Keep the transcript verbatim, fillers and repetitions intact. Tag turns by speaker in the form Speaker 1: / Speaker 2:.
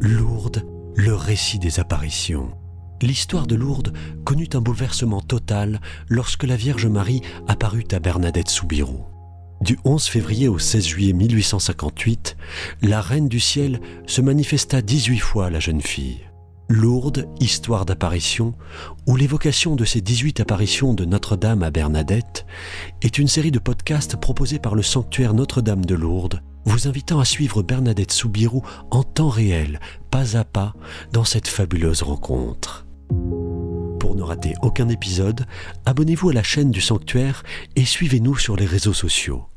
Speaker 1: Lourdes, le récit des apparitions. L'histoire de Lourdes connut un bouleversement total lorsque la Vierge Marie apparut à Bernadette Soubirous. Du onze février au seize juillet mille huit cent cinquante-huit, la Reine du Ciel se manifesta dix-huit fois à la jeune fille. Lourdes, histoire d'apparition, ou l'évocation de ces dix-huit apparitions de Notre-Dame à Bernadette, est une série de podcasts proposés par le sanctuaire Notre-Dame de Lourdes, vous invitant à suivre Bernadette Soubirous en temps réel, pas à pas, dans cette fabuleuse rencontre. Pour ne rater aucun épisode, abonnez-vous à la chaîne du sanctuaire et suivez-nous sur les réseaux sociaux.